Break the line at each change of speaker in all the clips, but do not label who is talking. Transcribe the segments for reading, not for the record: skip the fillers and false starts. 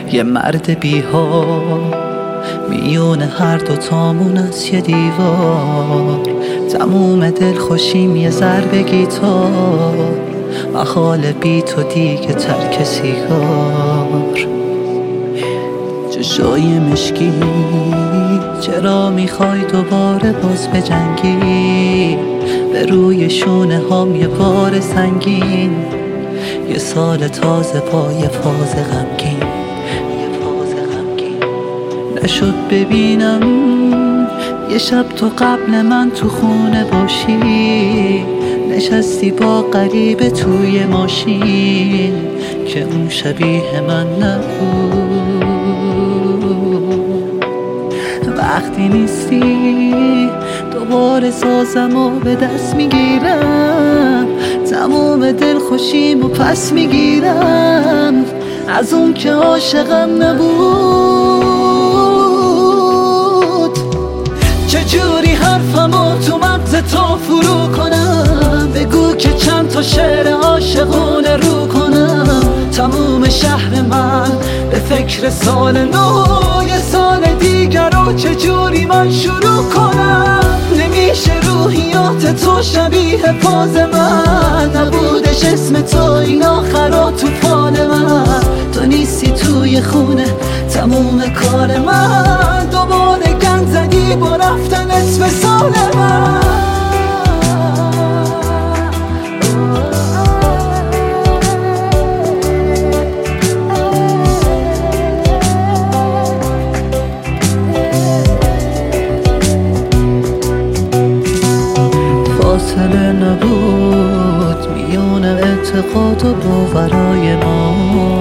یه مرد بی‌ها میون هر دوتامون از یه دیوار، تموم دلخوشیم یه ضربه گیتار، محال بی تو دیگه ترک سیگار. چشای مشکی چرا میخوای دوباره باز بجنگی؟ به روی شونه هام یه بار سنگین، یه سال تازه با یه فاز غمگین. نشد ببینم یه شب تو قبل من تو خونه باشی، نشستی با غریبه توی ماشین که اون شبیه من نبود. وقتی نیستی دوباره سازم و به دست میگیرم، تمام دلخوشیمو پس میگیرم از اون که عاشقم نبود. چجوری حرفمو تو مغز تو فرو کنم؟ بگو که چند تا شعر عاشقونه رو کنم. تموم شهر من به فکر سال نو، یه سال دیگر رو چجوری من شروع کنم؟ نمیشه روحیات تو شبیه فاز من، نبودش اسم تو این آخرا تو فال من. تو نیستی توی خونه تموم کار من، دوباره گند زدی با رفتن اسم سال من. فاصله نبود میون اعتقاد و باورای ما،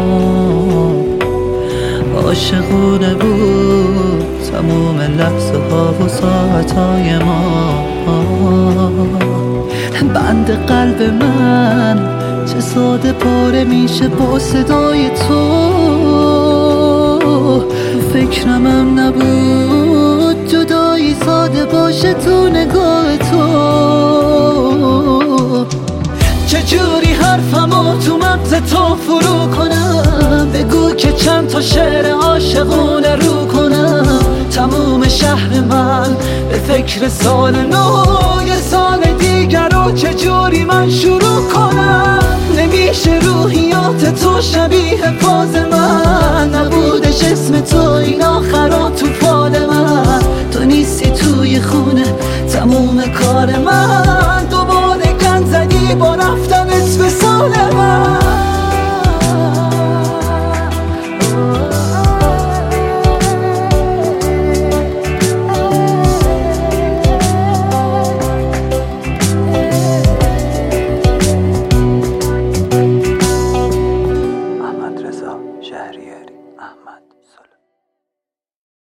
عاشقونه بود تموم لحظه ها و ساعتهای ما. بند قلب من چه ساده پاره میشه با صدای تو، فکرمم نبود جدایی ساده باشه تو نگاه تو. چجوری حرفمو تو مغز تو فرو کنم؟ بگو که چند تا شعر عاشقونه رو کنم. تموم شهر من به فکر سال نو، یه سال دیگر رو چجوری من شروع کنم؟ نمیشه روحیات تو شبیه فاز من،